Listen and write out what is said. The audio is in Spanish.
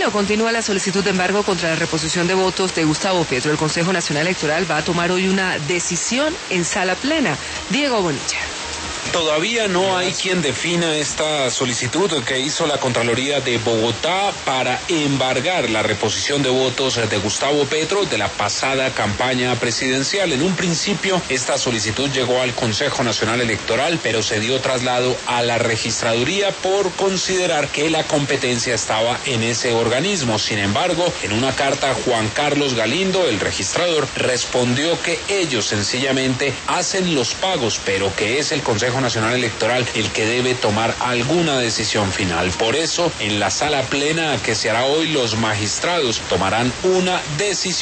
Bueno, continúa la solicitud de embargo contra la reposición de votos de Gustavo Petro. El Consejo Nacional Electoral va a tomar hoy una decisión en sala plena. Diego Bonilla. Todavía no hay quien defina esta solicitud que hizo la Contraloría de Bogotá para embargar la reposición de votos de Gustavo Petro de la pasada campaña presidencial. En un principio, esta solicitud llegó al Consejo Nacional Electoral, pero se dio traslado a la registraduría por considerar que la competencia estaba en ese organismo. Sin embargo, en una carta, Juan Carlos Galindo, el registrador, respondió que ellos sencillamente hacen los pagos, pero que es el Consejo Nacional Electoral el que debe tomar alguna decisión final. Por eso, en la sala plena que se hará hoy, los magistrados tomarán una decisión.